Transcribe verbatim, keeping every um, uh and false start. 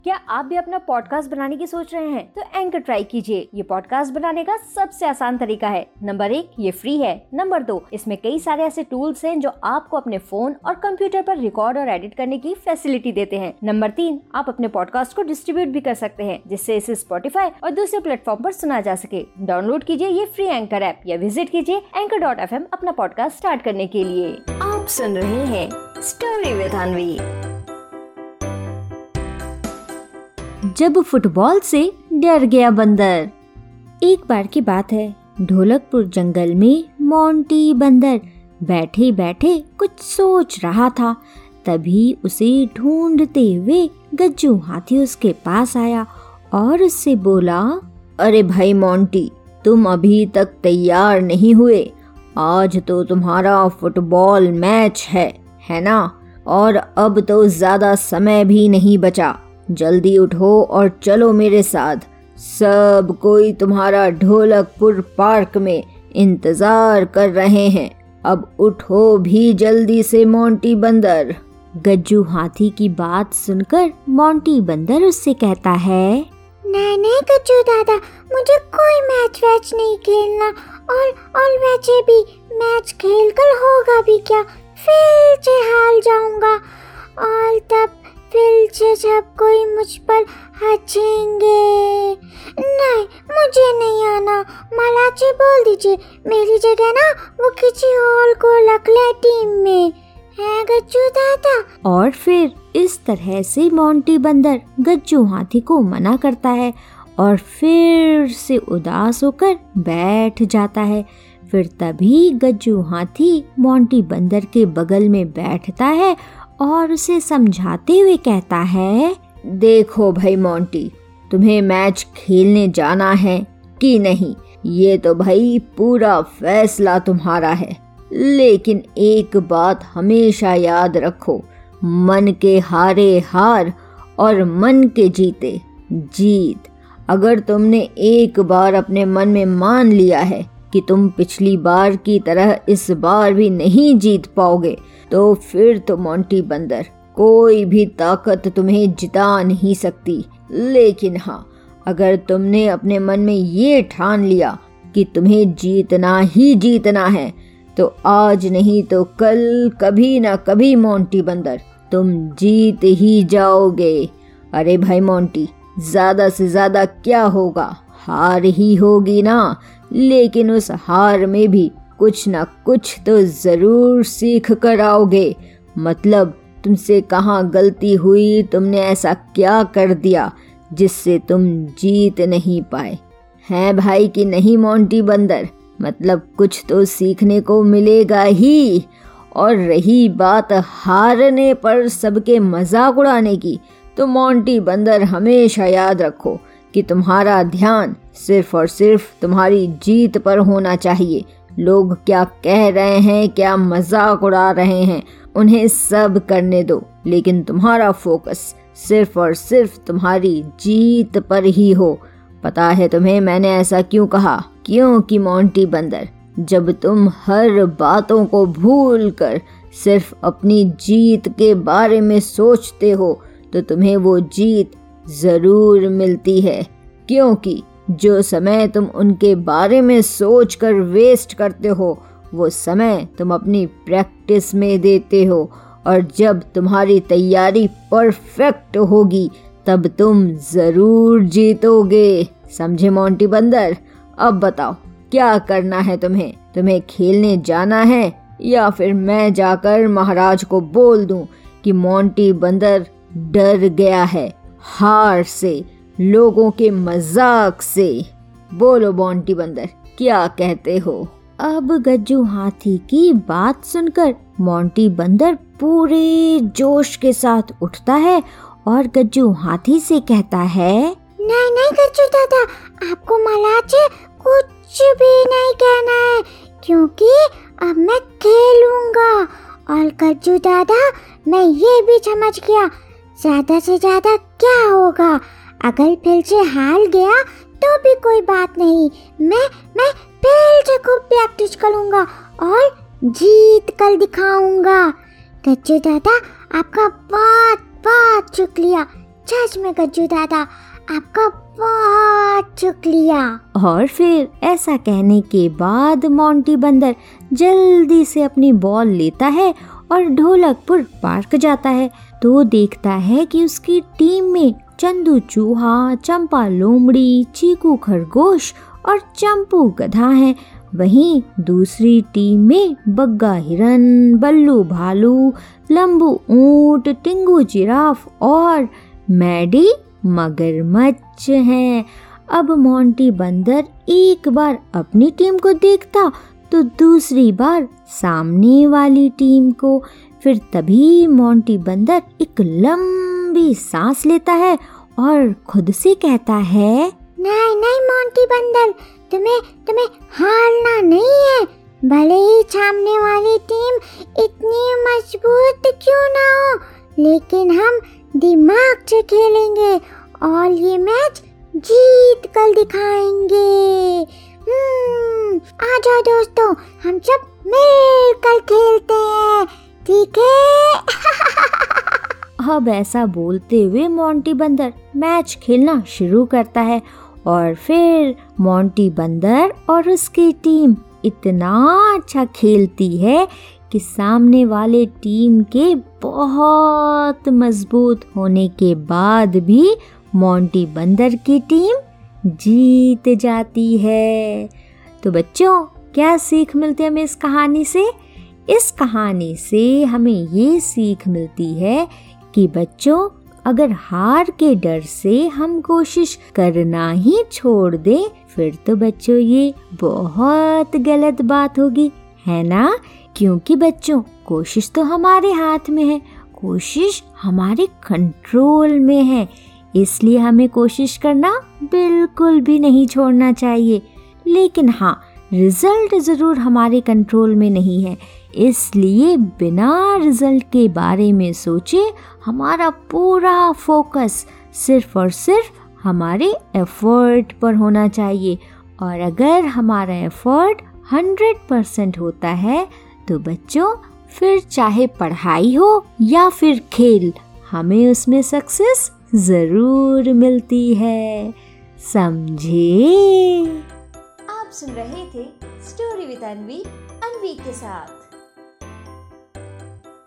क्या आप भी अपना पॉडकास्ट बनाने की सोच रहे हैं? तो एंकर ट्राई कीजिए। ये पॉडकास्ट बनाने का सबसे आसान तरीका है। नंबर एक, ये फ्री है। नंबर दो, इसमें कई सारे ऐसे टूल्स हैं जो आपको अपने फोन और कंप्यूटर पर रिकॉर्ड और एडिट करने की फैसिलिटी देते हैं। नंबर तीन, आप अपने पॉडकास्ट को डिस्ट्रीब्यूट भी कर सकते हैं, जिससे इसे स्पॉटिफाई और दूसरे प्लेटफॉर्म पर सुना जा सके। डाउनलोड कीजिए ये फ्री एंकर ऐप या विजिट कीजिए एंकर डॉट एफ एम अपना पॉडकास्ट स्टार्ट करने के लिए। आप सुन रहे हैं स्टोरी विद अनवी। जब फुटबॉल से डर गया बंदर। एक बार की बात है, ढोलकपुर जंगल में मोंटी बंदर बैठे बैठे कुछ सोच रहा था। तभी उसे ढूंढते हुए गज्जू हाथी उसके पास आया और उससे बोला, अरे भाई मोंटी, तुम अभी तक तैयार नहीं हुए? आज तो तुम्हारा फुटबॉल मैच है, है ना? और अब तो ज्यादा समय भी नहीं बचा। जल्दी उठो और चलो मेरे साथ। सब कोई तुम्हारा ढोलकपुर पार्क में इंतजार कर रहे हैं। अब उठो भी जल्दी से मोंटी बंदर। गज्जू हाथी की बात सुनकर मोंटी बंदर उससे कहता है, नहीं नहीं गज्जू दादा, मुझे कोई मैच वैच नहीं खेलना। और और वैसे भी मैच खेल कर होगा भी क्या? फिर से हार जाऊंगा और तब फिर से सब कोई मुझ पर हंसेंगे। नहीं, मुझे नहीं आना। मालाची बोल दीजिए, मेरी जगह ना वो किसी और को रख ले टीम में, है गज्जू दादा। और फिर इस तरह से मोंटी बंदर गज्जू हाथी को मना करता है और फिर से उदास होकर बैठ जाता है। फिर तभी गज्जू हाथी मोंटी बंदर के बगल में बैठता है और उसे समझाते हुए कहता है, देखो भाई मोंटी, तुम्हें मैच खेलने जाना है कि नहीं, ये तो भाई पूरा फैसला तुम्हारा है। लेकिन एक बात हमेशा याद रखो, मन के हारे हार और मन के जीते जीत। अगर तुमने एक बार अपने मन में मान लिया है कि तुम पिछली बार की तरह इस बार भी नहीं जीत पाओगे, तो फिर तो मोंटी बंदर कोई भी ताकत तुम्हें जिता नहीं सकती। लेकिन हाँ, अगर तुमने अपने मन में ये ठान लिया कि तुम्हें जीतना ही जीतना है, तो आज नहीं तो कल कभी ना कभी मोंटी बंदर तुम जीत ही जाओगे। अरे भाई मोंटी, ज्यादा से ज्यादा क्या होगा, हार ही होगी ना। लेकिन उस हार में भी कुछ ना कुछ तो जरूर सीख कर आओगे। मतलब तुमसे कहाँ गलती हुई, तुमने ऐसा क्या कर दिया जिससे तुम जीत नहीं पाए, हैं भाई कि नहीं मोंटी बंदर? मतलब कुछ तो सीखने को मिलेगा ही। और रही बात हारने पर सबके मजाक उड़ाने की, तो मोंटी बंदर हमेशा याद रखो कि तुम्हारा ध्यान सिर्फ और सिर्फ तुम्हारी जीत पर होना चाहिए। लोग क्या कह रहे हैं, क्या मजाक उड़ा रहे हैं, उन्हें सब करने दो, लेकिन तुम्हारा फोकस सिर्फ और सिर्फ तुम्हारी जीत पर ही हो। पता है तुम्हें मैंने ऐसा क्यों कहा? क्योंकि मोंटी बंदर, जब तुम हर बातों को भूल कर सिर्फ अपनी जीत के बारे में सोचते हो, तो तुम्हें वो जीत जरूर मिलती है। क्योंकि जो समय तुम उनके बारे में सोच कर वेस्ट करते हो, वो समय तुम अपनी प्रैक्टिस में देते हो। और जब तुम्हारी तैयारी परफेक्ट होगी, तब तुम जरूर जीतोगे। समझे मोंटी बंदर? अब बताओ क्या करना है तुम्हें? तुम्हें खेलने जाना है या फिर मैं जाकर महाराज को बोल दूं कि मोंटी बंदर डर गया है हार से, लोगों के मजाक से? बोलो मोंटी बंदर, क्या कहते हो? अब गज्जू हाथी की बात सुनकर मोंटी बंदर पूरे जोश के साथ उठता है और गज्जू हाथी से कहता है, नहीं नहीं गज्जू दादा, आपको मलाचे कुछ भी नहीं कहना है, क्योंकि अब मैं खेलूंगा। और गज्जू दादा, मैं ये भी समझ गया, ज्यादा से ज्यादा क्या होगा, अगर फिर से हार गया तो भी कोई बात नहीं, मैं मैं फिर से खूब प्रैक्टिस करूंगा और जीत कर दिखाऊंगा। गज्जू दादा, आपका बहुत बहुत शुक्रिया, सच में गज्जू दादा, आपका बहुत शुक्रिया। और फिर ऐसा कहने के बाद मोंटी बंदर जल्दी से अपनी बॉल लेता है और ढोलकपुर पार्क जाता है। तो देखता है कि उसकी टीम में चंदू चूहा, चंपा लोमड़ी, चीकू खरगोश और चंपू गधा है। वहीं दूसरी टीम में बग्गा हिरन, बल्लू भालू, लंबू ऊंट, टिंगू जिराफ और मैडी मगरमच्छ हैं। अब मोंटी बंदर एक बार अपनी टीम को देखता तो दूसरी बार सामने वाली टीम को। फिर तभी मोंटी बंदर एक लंबी सांस लेता है और खुद से कहता है, नहीं नहीं मोंटी बंदर, तुम्हें तुम्हें हारना नहीं है। भले ही सामने वाली टीम इतनी मजबूत क्यों ना हो, लेकिन हम दिमाग से खेलेंगे और ये मैच जीत कर दिखाएंगे। हम्म, आ जाओ दोस्तों, हम सब मिलकर खेलते हैं, ठीक है? अब ऐसा बोलते हुए मोंटी बंदर मैच खेलना शुरू करता है। और फिर मोंटी बंदर और उसकी टीम इतना अच्छा खेलती है कि सामने वाले टीम के बहुत मजबूत होने के बाद भी मोंटी बंदर की टीम जीत जाती है। तो बच्चों, क्या सीख मिलती है हमें इस कहानी से? इस कहानी से हमें ये सीख मिलती है कि बच्चों, अगर हार के डर से हम कोशिश करना ही छोड़ दें, फिर तो बच्चों ये बहुत गलत बात होगी, है ना? क्योंकि बच्चों, कोशिश तो हमारे हाथ में है, कोशिश हमारे कंट्रोल में है, इसलिए हमें कोशिश करना बिल्कुल भी नहीं छोड़ना चाहिए। लेकिन हाँ, रिजल्ट जरूर हमारे कंट्रोल में नहीं है, इसलिए बिना रिजल्ट के बारे में सोचे हमारा पूरा फोकस सिर्फ और सिर्फ हमारे एफर्ट पर होना चाहिए। और अगर हमारा एफर्ट हंड्रेड परसेंट होता है तो बच्चों, फिर चाहे पढ़ाई हो या फिर खेल, हमें उसमें सक्सेस जरूर मिलती है। समझे? आप सुन रहे थे स्टोरी विद अनवी, अनवी के साथ।